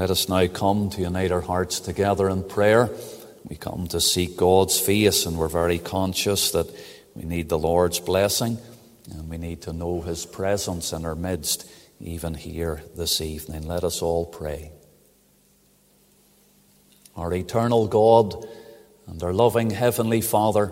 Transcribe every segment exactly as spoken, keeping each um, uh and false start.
Let us now come to unite our hearts together in prayer. We come to seek God's face, and we're very conscious that we need the Lord's blessing, and we need to know His presence in our midst, even here this evening. Let us all pray. Our eternal God and our loving Heavenly Father,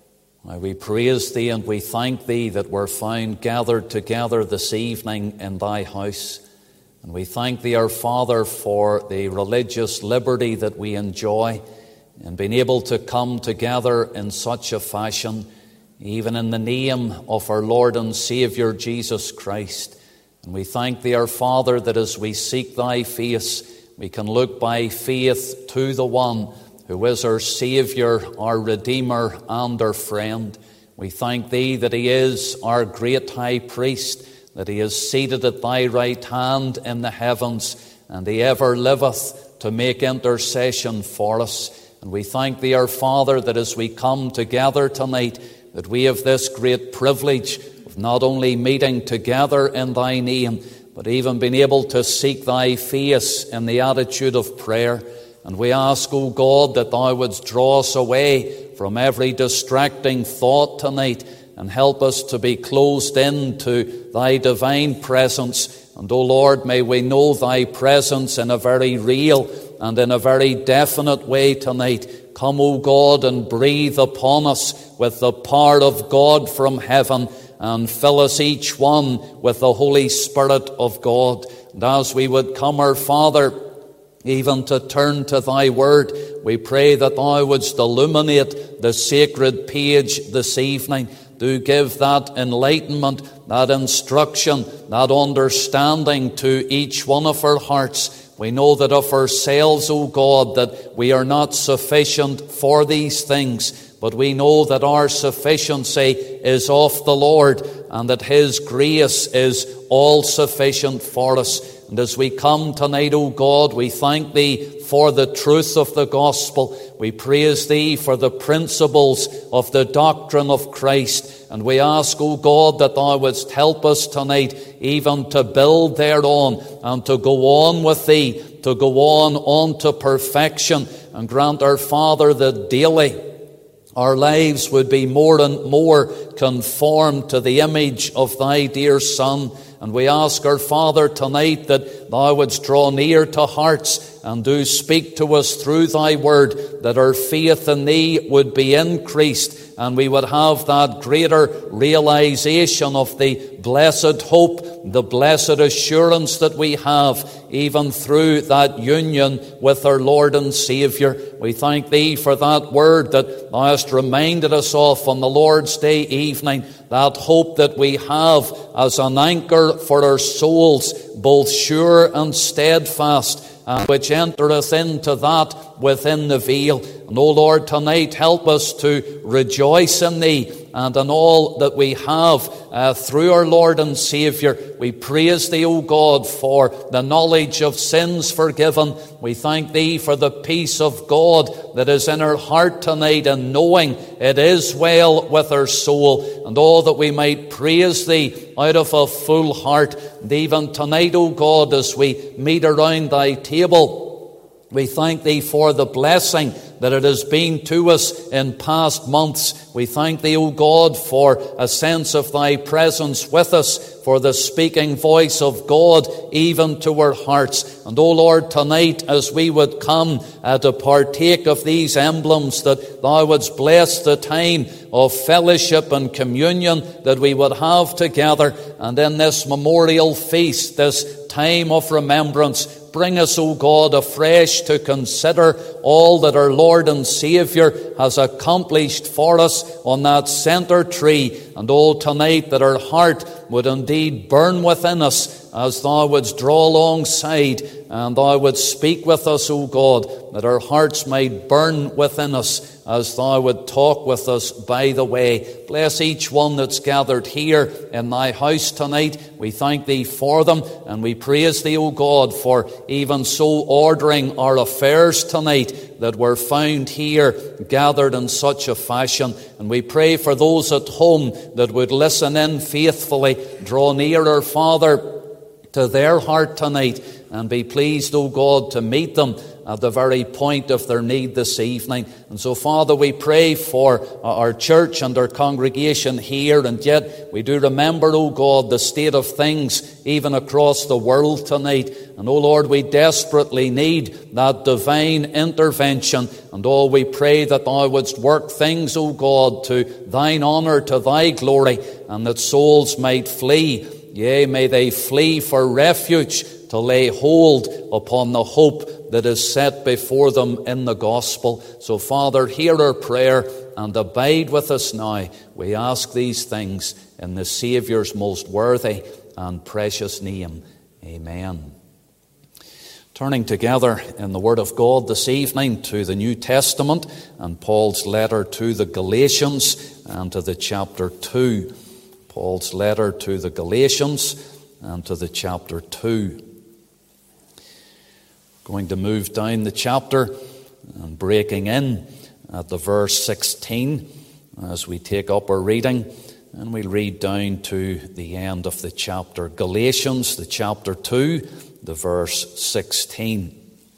we praise Thee and we thank Thee that we're found gathered together this evening in Thy house. And we thank Thee, our Father, for the religious liberty that we enjoy in being able to come together in such a fashion, even in the name of our Lord and Saviour Jesus Christ. And we thank Thee, our Father, that as we seek Thy face, we can look by faith to the one who is our Saviour, our Redeemer, and our friend. We thank Thee that He is our great High Priest, that He is seated at Thy right hand in the heavens, and He ever liveth to make intercession for us. And we thank Thee, our Father, that as we come together tonight, that we have this great privilege of not only meeting together in Thy name, but even being able to seek Thy face in the attitude of prayer. And we ask, O God, that Thou wouldst draw us away from every distracting thought tonight, and help us to be closed in to Thy divine presence. And, O Lord, may we know Thy presence in a very real and in a very definite way tonight. Come, O God, and breathe upon us with the power of God from heaven, and fill us each one with the Holy Spirit of God. And as we would come, our Father, even to turn to Thy word, we pray that Thou wouldst illuminate the sacred page this evening. Do give that enlightenment, that instruction, that understanding to each one of our hearts. We know that of ourselves, O God, that we are not sufficient for these things, but we know that our sufficiency is of the Lord, and that His grace is all sufficient for us. And as we come tonight, O God, we thank Thee for the truth of the gospel. We praise Thee for the principles of the doctrine of Christ. And we ask, O God, that Thou wouldst help us tonight even to build thereon and to go on with Thee, to go on on to perfection. And grant, our Father, that daily our lives would be more and more conformed to the image of Thy dear Son. And we ask, our Father, tonight that Thou wouldst draw near to hearts and do speak to us through Thy word, that our faith in Thee would be increased, and we would have that greater realization of the blessed hope, the blessed assurance that we have, even through that union with our Lord and Saviour. We thank Thee for that word that Thou hast reminded us of on the Lord's Day evening, that hope that we have as an anchor for our souls, both sure and steadfast, and which entereth into that within the veil. And, O Lord, tonight help us to rejoice in Thee and in all that we have uh, through our Lord and Saviour. We praise Thee, O God, for the knowledge of sins forgiven. We thank Thee for the peace of God that is in our heart tonight, and knowing it is well with our soul. And all that we might praise Thee out of a full heart. And even tonight, O God, as we meet around Thy table, we thank Thee for the blessing that it has been to us in past months. We thank Thee, O God, for a sense of Thy presence with us, for the speaking voice of God even to our hearts. And, O Lord, tonight as we would come uh, to partake of these emblems, that Thou wouldst bless the time of fellowship and communion that we would have together. And in this memorial feast, this time of remembrance, bring us, O God, afresh to consider all that our Lord and Saviour has accomplished for us on that centre tree. And, oh, tonight that our heart would indeed burn within us as Thou wouldst draw alongside and Thou wouldst speak with us, O God, that our hearts might burn within us as Thou would talk with us by the way. Bless each one that's gathered here in Thy house tonight. We thank Thee for them, and we praise Thee, O God, for even so ordering our affairs tonight, that we're found here gathered in such a fashion. And we pray for those at home that would listen in faithfully. Draw near, our Father, to their heart tonight, and be pleased, O God, to meet them at the very point of their need this evening. And so, Father, we pray for our church and our congregation here, and yet we do remember, O God, the state of things even across the world tonight. And, O Lord, we desperately need that divine intervention. And, oh, we pray that Thou wouldst work things, O God, to Thine honour, to Thy glory, and that souls might flee. Yea, may they flee for refuge, to lay hold upon the hope that is set before them in the gospel. So, Father, hear our prayer and abide with us now. We ask these things in the Saviour's most worthy and precious name. Amen. Turning together in the Word of God this evening to the New Testament and Paul's letter to the Galatians and to the chapter two. Paul's letter to the Galatians and to the chapter two. Going to move down the chapter and breaking in at the verse sixteen as we take up our reading, and we'll read down to the end of the chapter. Galatians, the chapter two, the verse sixteen.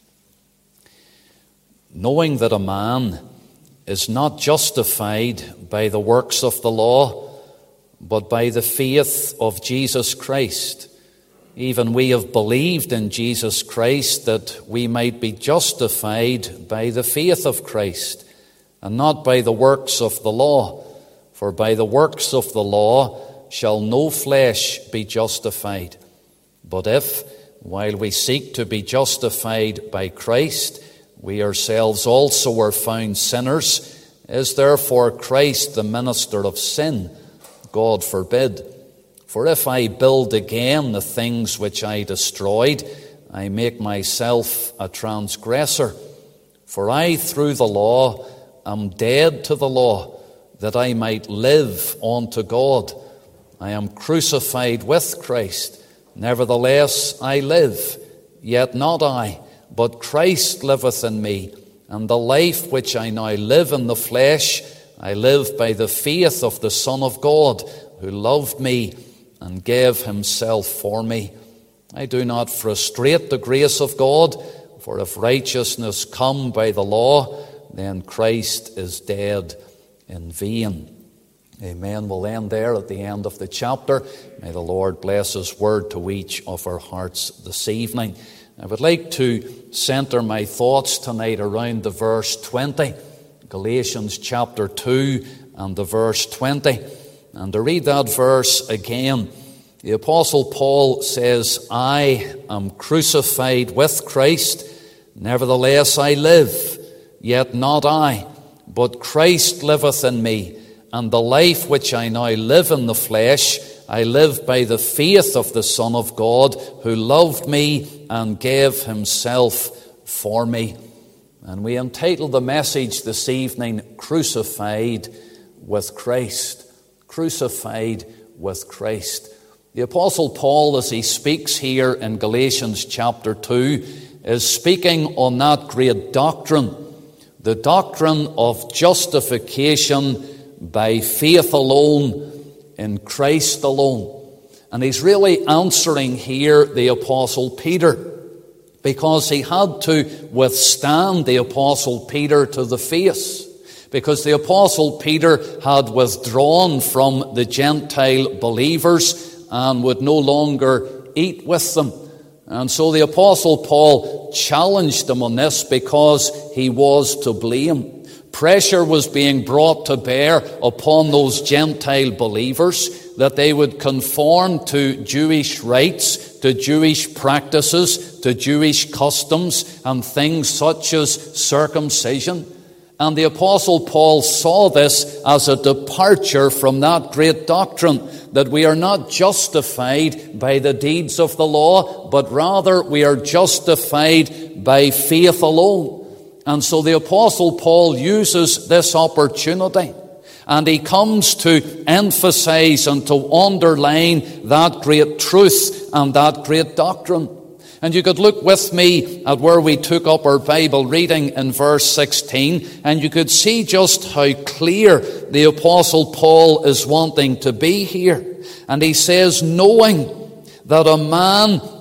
Knowing that a man is not justified by the works of the law, but by the faith of Jesus Christ. Even we have believed in Jesus Christ that we might be justified by the faith of Christ, and not by the works of the law. For by the works of the law shall no flesh be justified. But if, while we seek to be justified by Christ, we ourselves also are found sinners, is therefore Christ the minister of sin? God forbid. For if I build again the things which I destroyed, I make myself a transgressor. For I, through the law, am dead to the law, that I might live unto God. I am crucified with Christ. Nevertheless I live, yet not I, but Christ liveth in me. And the life which I now live in the flesh, I live by the faith of the Son of God, who loved me and gave himself for me. I do not frustrate the grace of God, for if righteousness come by the law, then Christ is dead in vain. Amen. We'll end there at the end of the chapter. May the Lord bless His word to each of our hearts this evening. I would like to centre my thoughts tonight around the verse twenty, Galatians chapter two and the verse twenty. And to read that verse again, the Apostle Paul says, I am crucified with Christ, nevertheless I live, yet not I, but Christ liveth in me. And the life which I now live in the flesh, I live by the faith of the Son of God, who loved me and gave himself for me. And we entitle the message this evening, Crucified with Christ. Crucified with Christ. The Apostle Paul, as he speaks here in Galatians chapter two, is speaking on that great doctrine, the doctrine of justification by faith alone, in Christ alone. And he's really answering here the Apostle Peter, because he had to withstand the Apostle Peter to the face. Because the Apostle Peter had withdrawn from the Gentile believers and would no longer eat with them. And so the Apostle Paul challenged him on this because he was to blame. Pressure was being brought to bear upon those Gentile believers that they would conform to Jewish rites, to Jewish practices, to Jewish customs, and things such as circumcision. And the Apostle Paul saw this as a departure from that great doctrine, that we are not justified by the deeds of the law, but rather we are justified by faith alone. And so the Apostle Paul uses this opportunity, and he comes to emphasize and to underline that great truth and that great doctrine. And you could look with me at where we took up our Bible reading in verse sixteen, and you could see just how clear the Apostle Paul is wanting to be here. And he says, knowing that a man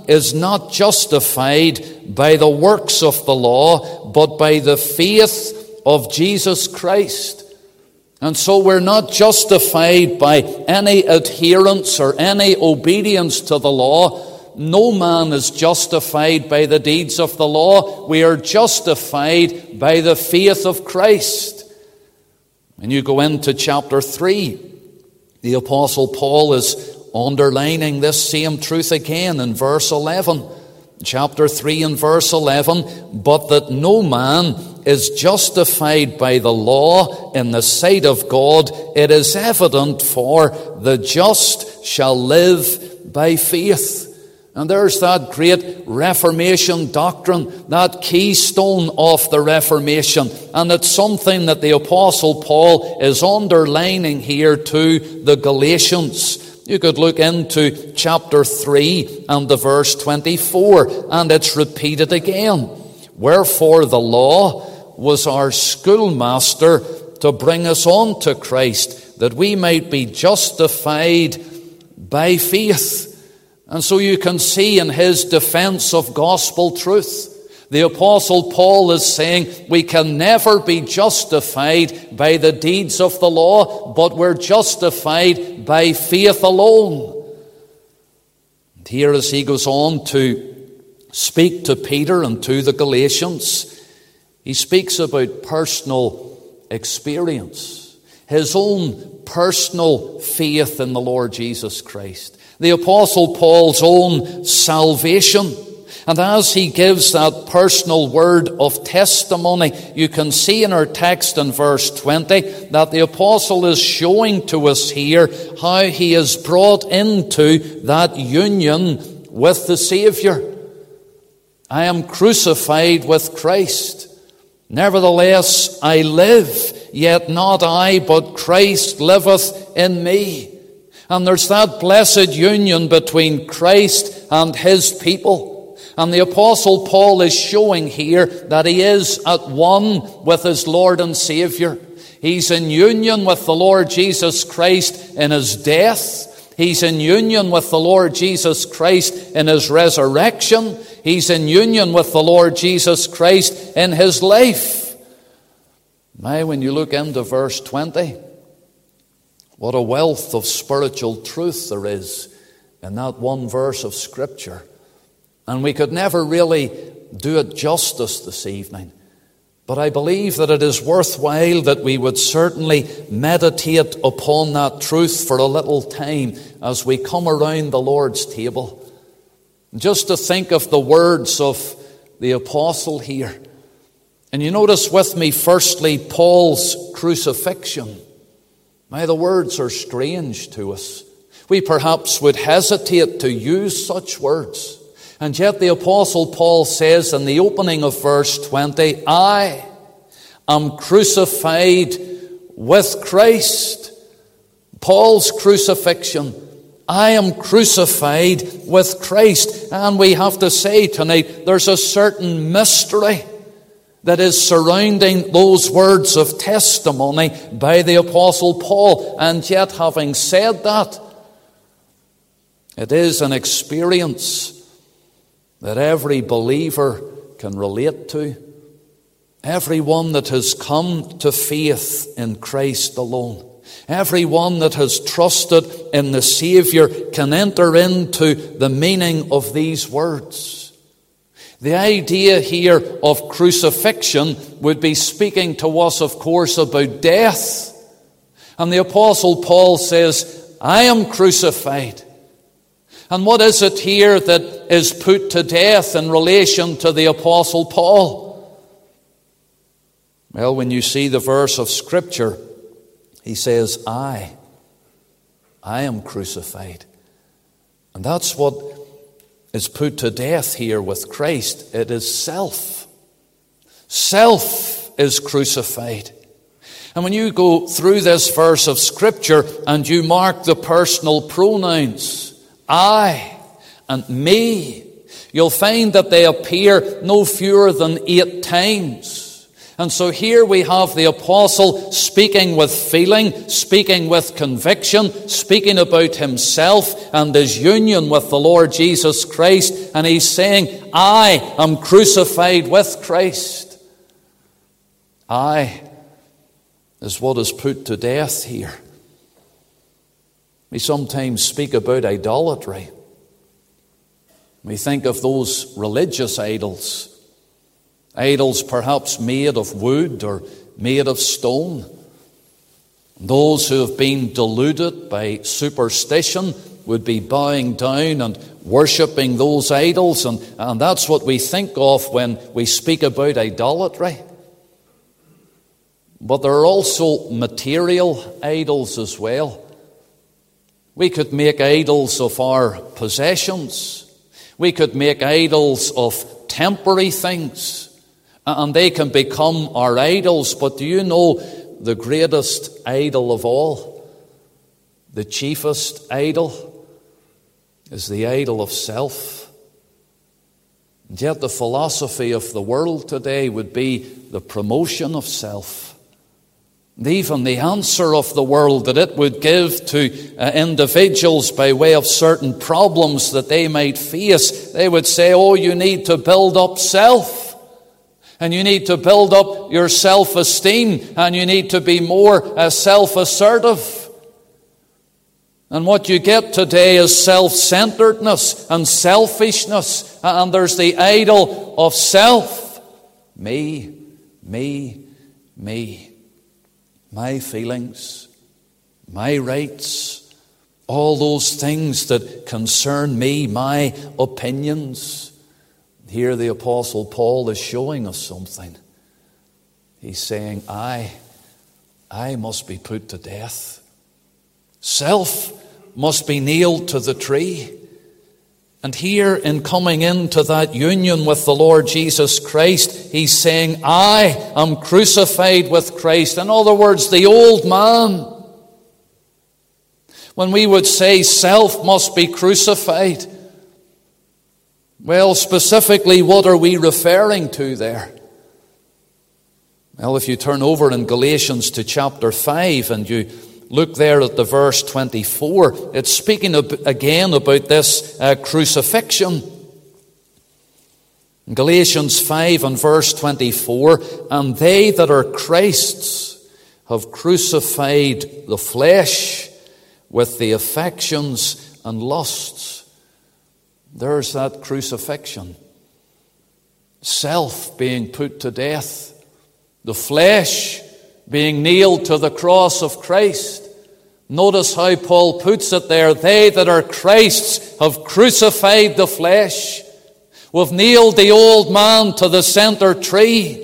is not justified by the works of the law, but by the faith of Jesus Christ. And so we're not justified by any adherence or any obedience to the law. No man is justified by the deeds of the law. We are justified by the faith of Christ. And you go into chapter three, the Apostle Paul is underlining this same truth again in verse eleven. Chapter three and verse eleven, but that no man is justified by the law in the sight of God, it is evident, for the just shall live by faith. And there's that great Reformation doctrine, that keystone of the Reformation. And it's something that the Apostle Paul is underlining here to the Galatians. You could look into chapter three and the verse twenty-four, and it's repeated again. Wherefore the law was our schoolmaster to bring us on to Christ, that we might be justified by faith. And so you can see in his defense of gospel truth, the Apostle Paul is saying we can never be justified by the deeds of the law, but we're justified by faith alone. And here as he goes on to speak to Peter and to the Galatians, he speaks about personal experience, his own personal faith in the Lord Jesus Christ, the Apostle Paul's own salvation. And as he gives that personal word of testimony, you can see in our text in verse twenty that the apostle is showing to us here how he is brought into that union with the Savior. I am crucified with Christ. Nevertheless, I live, yet not I, but Christ liveth in me. And there's that blessed union between Christ and his people. And the Apostle Paul is showing here that he is at one with his Lord and Savior. He's in union with the Lord Jesus Christ in his death. He's in union with the Lord Jesus Christ in his resurrection. He's in union with the Lord Jesus Christ in his life. Now, when you look into verse twenty, what a wealth of spiritual truth there is in that one verse of Scripture. And we could never really do it justice this evening. But I believe that it is worthwhile that we would certainly meditate upon that truth for a little time as we come around the Lord's table. Just to think of the words of the apostle here. And you notice with me, firstly, Paul's crucifixion. Now, the words are strange to us. We perhaps would hesitate to use such words. And yet the Apostle Paul says in the opening of verse twenty, I am crucified with Christ. Paul's crucifixion. I am crucified with Christ. And we have to say tonight, there's a certain mystery that is surrounding those words of testimony by the Apostle Paul. And yet, having said that, it is an experience that every believer can relate to. Everyone that has come to faith in Christ alone. Everyone that has trusted in the Savior can enter into the meaning of these words. The idea here of crucifixion would be speaking to us, of course, about death. And the Apostle Paul says, I am crucified. And what is it here that is put to death in relation to the Apostle Paul? Well, when you see the verse of Scripture, he says, I, I am crucified. And that's what is put to death here with Christ. It is self. Self is crucified. And when you go through this verse of Scripture and you mark the personal pronouns, I and me, you'll find that they appear no fewer than eight times. And so here we have the apostle speaking with feeling, speaking with conviction, speaking about himself and his union with the Lord Jesus Christ. and he's saying, I am crucified with Christ. I is what is put to death here. We sometimes speak about idolatry. We think of those religious idols, idols perhaps made of wood or made of stone. Those who have been deluded by superstition would be bowing down and worshipping those idols, and, and that's what we think of when we speak about idolatry. But there are also material idols as well. We could make idols of our possessions. We could make idols of temporary things, and they can become our idols. But do you know the greatest idol of all, the chiefest idol, is the idol of self? And yet the philosophy of the world today would be the promotion of self. And even the answer of the world that it would give to uh, individuals by way of certain problems that they might face, they would say, oh, you need to build up self. And you need to build up your self-esteem. And you need to be more uh, self-assertive. And what you get today is self-centeredness and selfishness. And there's the idol of self. Me, me, me. My feelings, my rights, all those things that concern me, my opinions. Here the Apostle Paul is showing us something. He's saying, I, I must be put to death. Self must be nailed to the tree. And here, in coming into that union with the Lord Jesus Christ, he's saying, I am crucified with Christ. In other words, the old man. When we would say self must be crucified, well, specifically, what are we referring to there? Well, if you turn over in Galatians to chapter five and you look there at the verse twenty-four. It's speaking again about this uh, crucifixion. In Galatians five and verse twenty-four, and they that are Christ's have crucified the flesh with the affections and lusts. There's that crucifixion. Self being put to death. The flesh being nailed to the cross of Christ. Notice how Paul puts it there. They that are Christ's have crucified the flesh. We've nailed the old man to the center tree.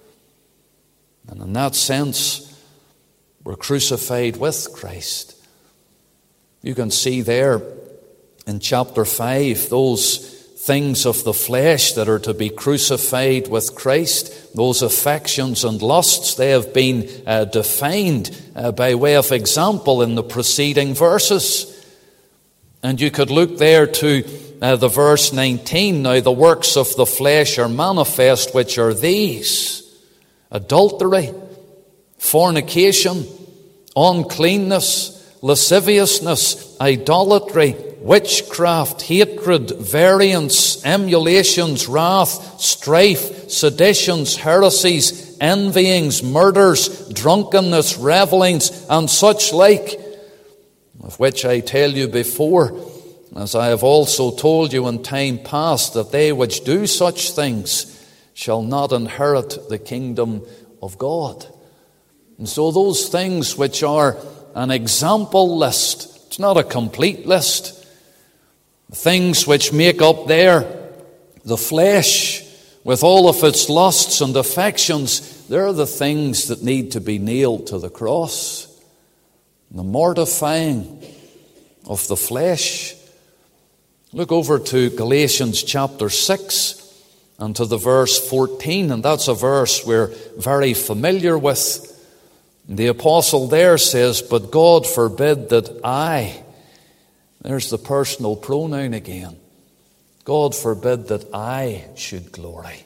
And in that sense, we're crucified with Christ. You can see there in chapter five, those things of the flesh that are to be crucified with Christ, those affections and lusts, they have been uh, defined uh, by way of example in the preceding verses. And you could look there to uh, the verse nineteen. Now the works of the flesh are manifest, which are these: adultery, fornication, uncleanness, lasciviousness, idolatry, witchcraft, hatred, variance, emulations, wrath, strife, seditions, heresies, envyings, murders, drunkenness, revellings, and such like, of which I tell you before, as I have also told you in time past, that they which do such things shall not inherit the kingdom of God. And so those things which are an example list, it's not a complete list, things which make up there the flesh with all of its lusts and affections, they're the things that need to be nailed to the cross. The mortifying of the flesh. Look over to Galatians chapter six and to the verse fourteen, and that's a verse we're very familiar with. The apostle there says, but God forbid that I, there's the personal pronoun again. God forbid that I should glory.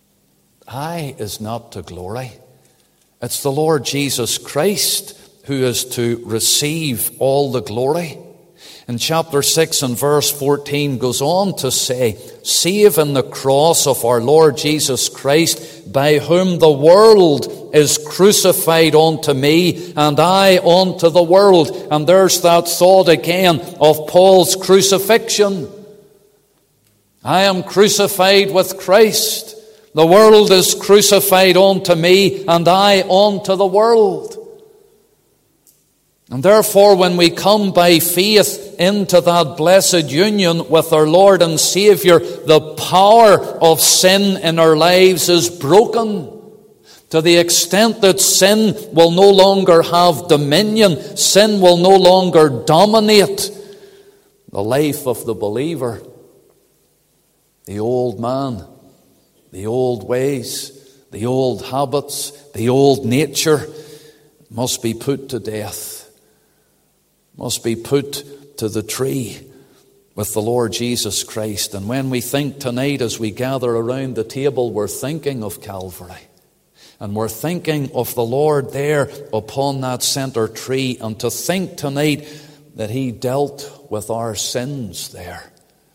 I is not to glory. It's the Lord Jesus Christ who is to receive all the glory. in chapter six and verse fourteen goes on to say, save in the cross of our Lord Jesus Christ, by whom the world is crucified unto me, and I unto the world. And there's that thought again of Paul's crucifixion. I am crucified with Christ. The world is crucified unto me, and I unto the world. And therefore, when we come by faith into that blessed union with our Lord and Saviour, the power of sin in our lives is broken to the extent that sin will no longer have dominion. Sin will no longer dominate the life of the believer. The old man, the old ways, the old habits, the old nature must be put to death. Must be put to the tree with the Lord Jesus Christ. And when we think tonight as we gather around the table, we're thinking of Calvary. And we're thinking of the Lord there upon that center tree. And to think tonight that He dealt with our sins there.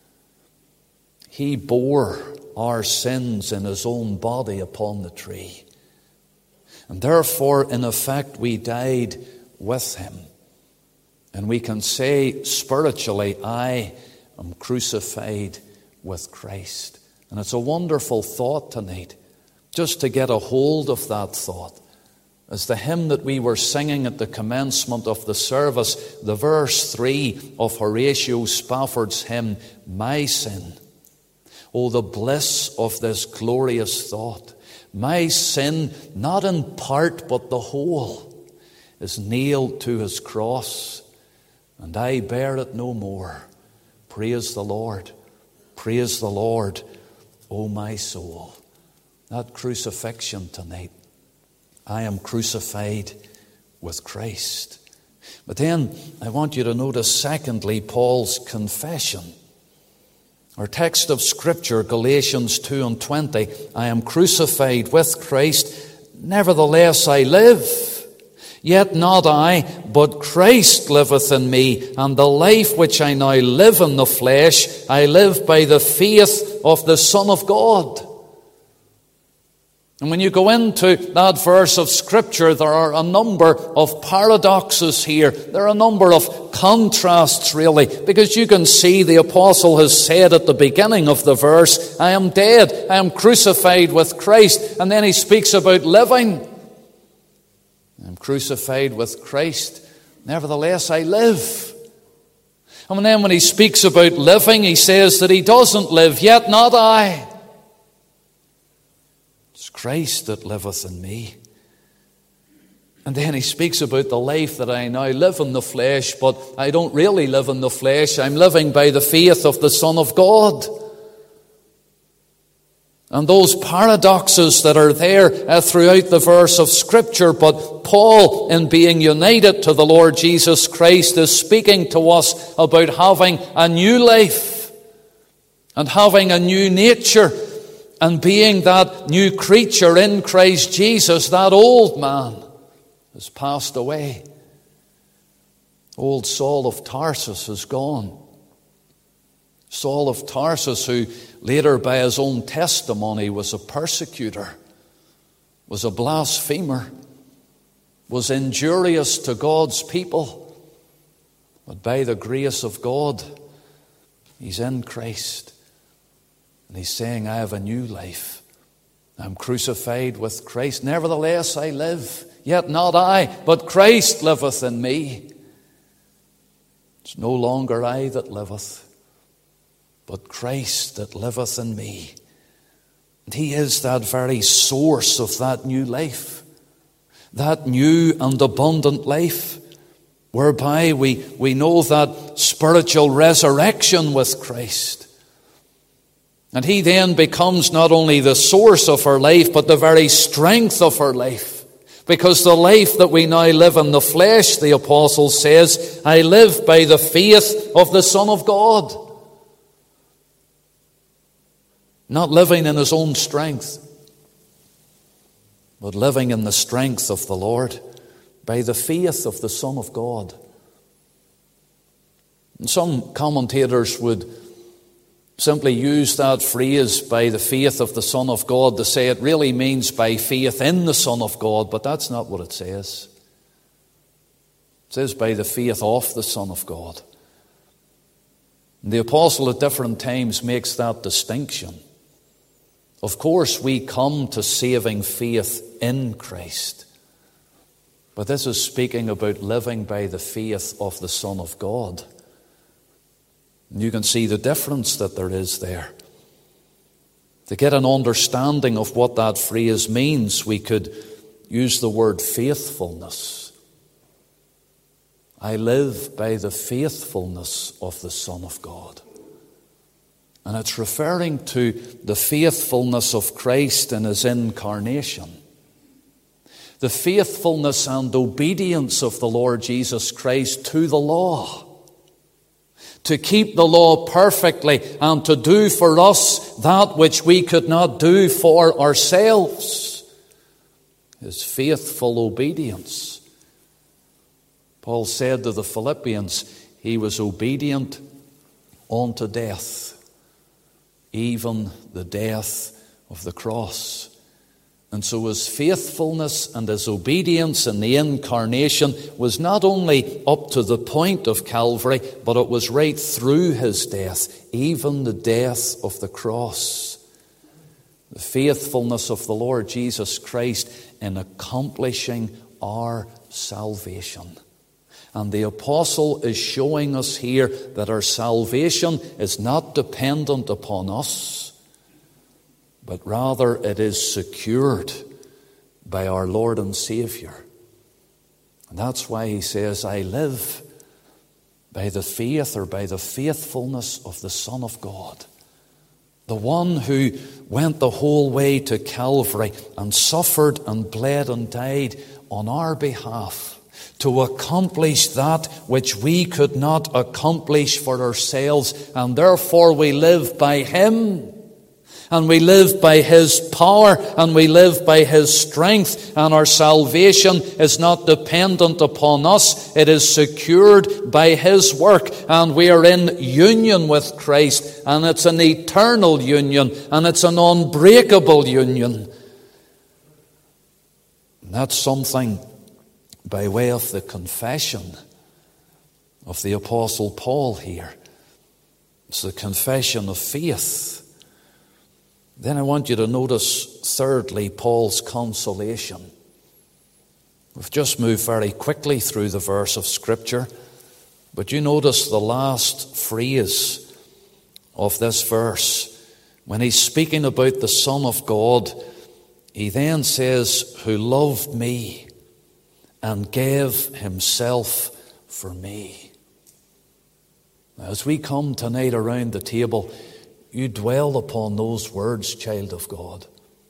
He bore our sins in His own body upon the tree. And therefore, in effect, we died with Him. And we can say spiritually, I am crucified with Christ. And it's a wonderful thought tonight, just to get a hold of that thought. As the hymn that we were singing at the commencement of the service, the verse three of Horatio Spafford's hymn, My Sin. Oh, the bliss of this glorious thought. My sin, not in part but the whole, is nailed to His cross. And I bear it no more. Praise the Lord. Praise the Lord, O my soul. That crucifixion tonight. I am crucified with Christ. But then I want you to notice, secondly, Paul's confession. Our text of Scripture, Galatians two and twenty. I am crucified with Christ. Nevertheless I live. Yet not I, but Christ liveth in me, and the life which I now live in the flesh, I live by the faith of the Son of God. And when you go into that verse of Scripture, there are a number of paradoxes here. There are a number of contrasts, really, because you can see the apostle has said at the beginning of the verse, I am dead, I am crucified with Christ. And then he speaks about living. I'm crucified with Christ, nevertheless I live. And then when he speaks about living, he says that he doesn't live, yet not I. It's Christ that liveth in me. And then he speaks about the life that I now live in the flesh, but I don't really live in the flesh. I'm living by the faith of the Son of God. And those paradoxes that are there uh, throughout the verse of Scripture, but Paul, in being united to the Lord Jesus Christ, is speaking to us about having a new life and having a new nature and being that new creature in Christ Jesus. That old man has passed away. Old Saul of Tarsus is gone. Saul of Tarsus, who later by his own testimony was a persecutor, was a blasphemer, was injurious to God's people. But by the grace of God, he's in Christ. And he's saying, I have a new life. I'm crucified with Christ. Nevertheless I live, yet not I, but Christ liveth in me. It's no longer I that liveth, but Christ that liveth in me. And he is that very source of that new life, that new and abundant life, whereby we, we know that spiritual resurrection with Christ. And he then becomes not only the source of our life, but the very strength of our life. Because the life that we now live in the flesh, the apostle says, I live by the faith of the Son of God. Not living in his own strength, but living in the strength of the Lord, by the faith of the Son of God. And some commentators would simply use that phrase, by the faith of the Son of God, to say it really means by faith in the Son of God, but that's not what it says. It says by the faith of the Son of God. And the apostle at different times makes that distinction. Of course, we come to saving faith in Christ. But this is speaking about living by the faith of the Son of God. And you can see the difference that there is there. To get an understanding of what that phrase means, we could use the word faithfulness. I live by the faithfulness of the Son of God. And it's referring to the faithfulness of Christ in his incarnation. The faithfulness and obedience of the Lord Jesus Christ to the law. To keep the law perfectly and to do for us that which we could not do for ourselves. His faithful obedience. Paul said to the Philippians, he was obedient unto death, even the death of the cross. And so his faithfulness and his obedience in the incarnation was not only up to the point of Calvary, but it was right through his death, even the death of the cross. The faithfulness of the Lord Jesus Christ in accomplishing our salvation. And the apostle is showing us here that our salvation is not dependent upon us, but rather it is secured by our Lord and Savior. And that's why he says, I live by the faith or by the faithfulness of the Son of God. The one who went the whole way to Calvary and suffered and bled and died on our behalf to accomplish that which we could not accomplish for ourselves. And therefore we live by him. And we live by his power, and we live by his strength, and our salvation is not dependent upon us. It is secured by his work, and we are in union with Christ, and it's an eternal union, and it's an unbreakable union. And that's something by way of the confession of the Apostle Paul here. It's the confession of faith. Then I want you to notice, thirdly, Paul's consolation. We've just moved very quickly through the verse of Scripture, but you notice the last phrase of this verse. When he's speaking about the Son of God, he then says, who loved me and gave himself for me. Now, as we come tonight around the table, you dwell upon those words, child of God.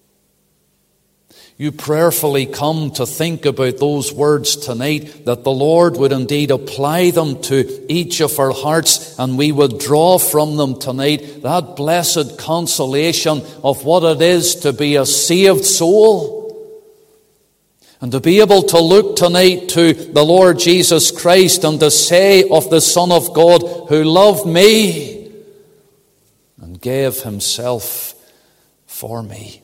You prayerfully come to think about those words tonight, that the Lord would indeed apply them to each of our hearts, and we would draw from them tonight that blessed consolation of what it is to be a saved soul. And to be able to look tonight to the Lord Jesus Christ and to say of the Son of God, who loved me and gave himself for me.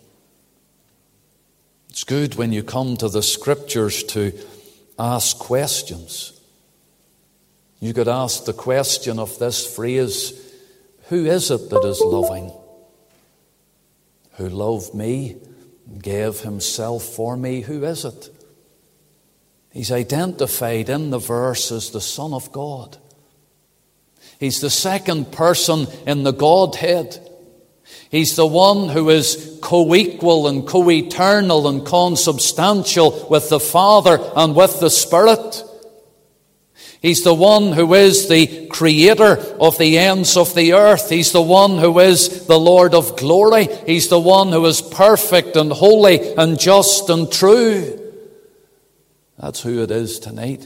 It's good when you come to the Scriptures to ask questions. You could ask the question of this phrase, who is it that is loving? Who loved me and gave himself for me? Who is it? He's identified in the verse as the Son of God. He's the second person in the Godhead. He's the one who is co-equal and co-eternal and consubstantial with the Father and with the Spirit. He's the one who is the creator of the ends of the earth. He's the one who is the Lord of glory. He's the one who is perfect and holy and just and true. That's who it is tonight.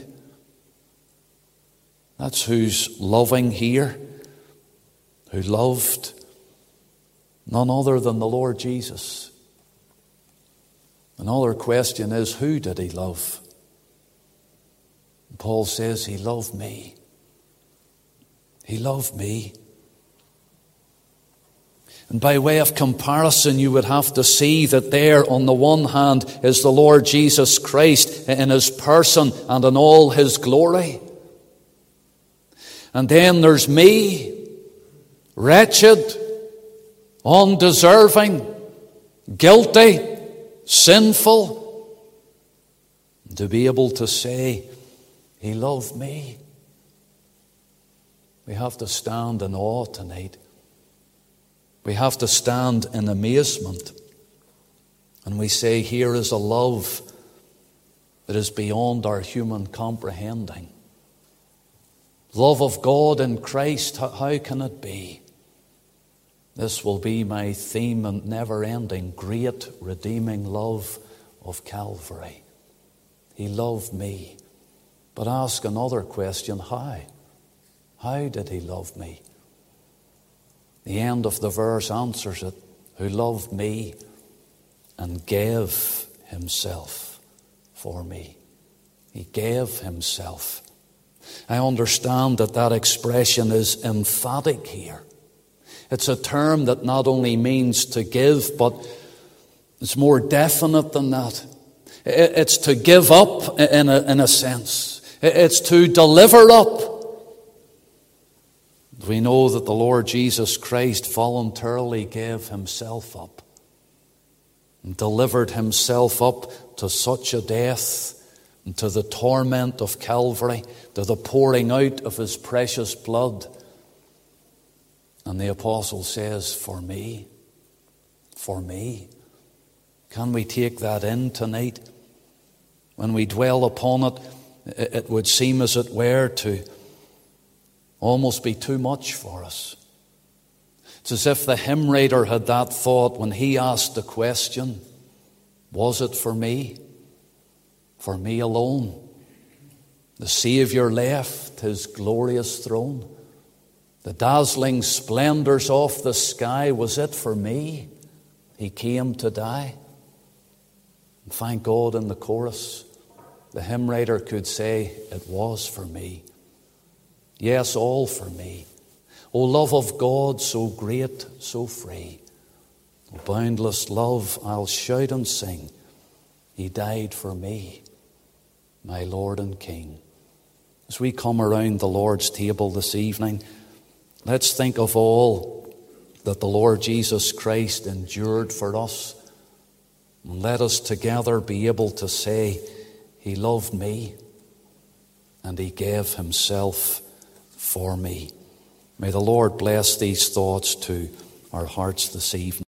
That's who's loving here, who loved none other than the Lord Jesus. Another question is, who did he love? Paul says he loved me. He loved me. And by way of comparison, you would have to see that there on the one hand is the Lord Jesus Christ in his person and in all his glory. And then there's me, wretched, undeserving, guilty, sinful. And to be able to say, he loved me. We have to stand in awe tonight. We have to stand in amazement. And we say, here is a love that is beyond our human comprehending. Love of God in Christ, how can it be? This will be my theme and never-ending, great redeeming love of Calvary. He loved me. But ask another question, how? How did he love me? The end of the verse answers it. Who loved me and gave himself for me. He gave himself. I understand that that expression is emphatic here. It's a term that not only means to give, but it's more definite than that. It's to give up in a, in a sense. It's to deliver up. We know that the Lord Jesus Christ voluntarily gave himself up and delivered himself up to such a death and to the torment of Calvary, to the pouring out of his precious blood. And the apostle says, for me, for me. Can we take that in tonight? When we dwell upon it, it would seem as it were to almost be too much for us. It's as if the hymn writer had that thought when he asked the question, was it for me? For me alone? The Saviour left his glorious throne. The dazzling splendors of the sky, was it for me? He came to die. And thank God in the chorus, the hymn writer could say, it was for me. Yes, all for me. O love of God, so great, so free. O boundless love, I'll shout and sing. He died for me, my Lord and King. As we come around the Lord's table this evening, let's think of all that the Lord Jesus Christ endured for us. And let us together be able to say, he loved me and he gave himself for me. May the Lord bless these thoughts to our hearts this evening.